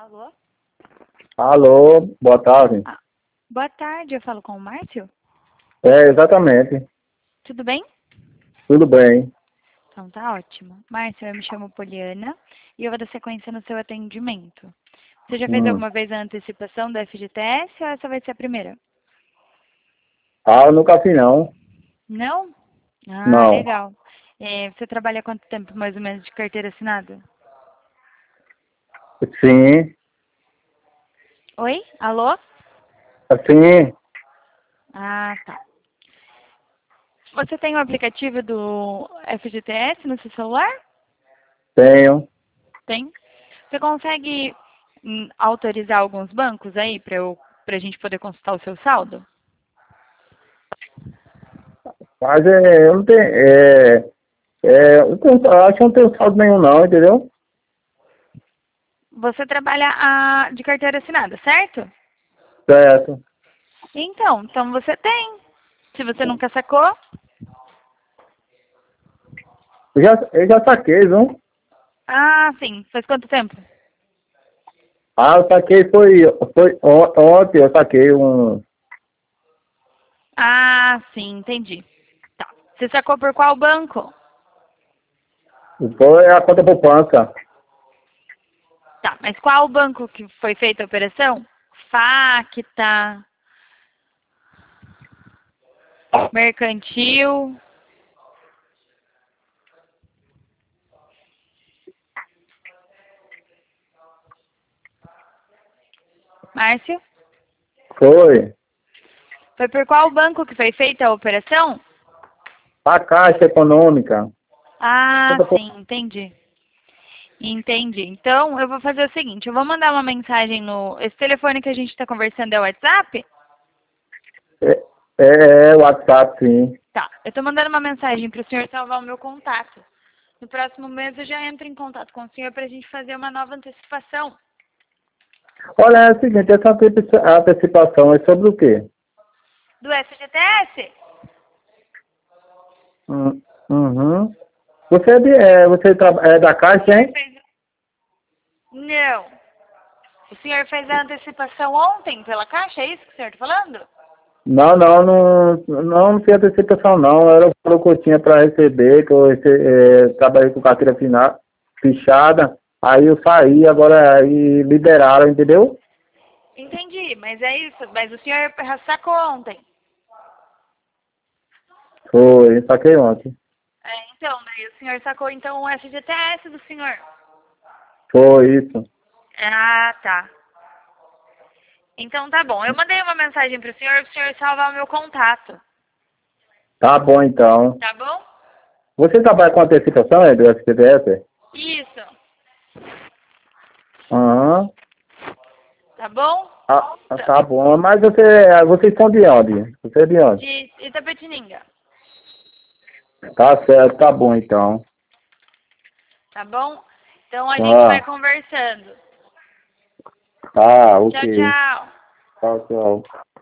Alô? Alô, boa tarde. Ah, boa tarde, eu falo com o Márcio. É, exatamente. Tudo bem? Tudo bem. Então tá ótimo. Márcio, eu me chamo Poliana e eu vou dar sequência no seu atendimento. Você já fez Hum. alguma vez a antecipação da FGTS ou essa vai ser a primeira? Ah, eu nunca fiz não. Não? Ah, Não. legal. Você trabalha há quanto tempo mais ou menos de carteira assinada? Sim. Oi? Alô? Sim, Ah, tá. Você tem o aplicativo do FGTS no seu celular? tenho. Tem. Você consegue autorizar alguns bancos aí para a gente poder consultar o seu saldo? Mas eu não tenho. Eu acho que eu não tenho saldo nenhum não, entendeu? Você trabalha de carteira assinada, certo? Certo. Então você tem. Se você nunca sacou, Eu já saquei, viu? ah, sim. Faz quanto tempo? Ah, eu saquei ontem, eu saquei um. Ah, sim, entendi. Tá. Você sacou por qual banco? Foi a conta poupança. Tá, mas qual banco que foi feita a operação? Facta, Mercantil. Márcio? Foi. Foi por qual banco que foi feita a operação? A Caixa Econômica. Ah, Conta sim, entendi. Entendi. Então, eu vou fazer o seguinte, eu vou mandar uma mensagem no... Esse telefone que a gente está conversando é o WhatsApp? É, WhatsApp, sim. Tá. Eu estou mandando uma mensagem para o senhor salvar o meu contato. No próximo mês eu já entro em contato com o senhor para a gente fazer uma nova antecipação Olha, é o seguinte, essa antecipação é sobre o quê? do FGTS. Uhum. Você é da O Caixa, senhor hein? fez... Não. O senhor fez a antecipação ontem pela Caixa, é isso que o senhor está falando? Não fiz antecipação não, era o valor que eu tinha para receber, que eu trabalhei com carteira fichada, aí eu saí, agora aí liberaram, entendeu? Entendi, mas é isso. Mas o senhor sacou ontem. Foi, saquei ontem. Então, daí o senhor sacou então o FGTS do senhor. Foi isso. Ah, tá. Então tá bom. Eu mandei uma mensagem pro senhor salvar o meu contato. Tá bom então. Tá bom? Você trabalha com antecipação, do FGTS? Isso. Aham. Tá bom? Ah, Tá. tá bom, mas vocês são de onde? Você é de onde? De Itapetininga. Tá certo, tá bom então. Tá bom? Então a gente vai Ah, conversando. tá, Tchau, ok. tchau. Tchau, tchau.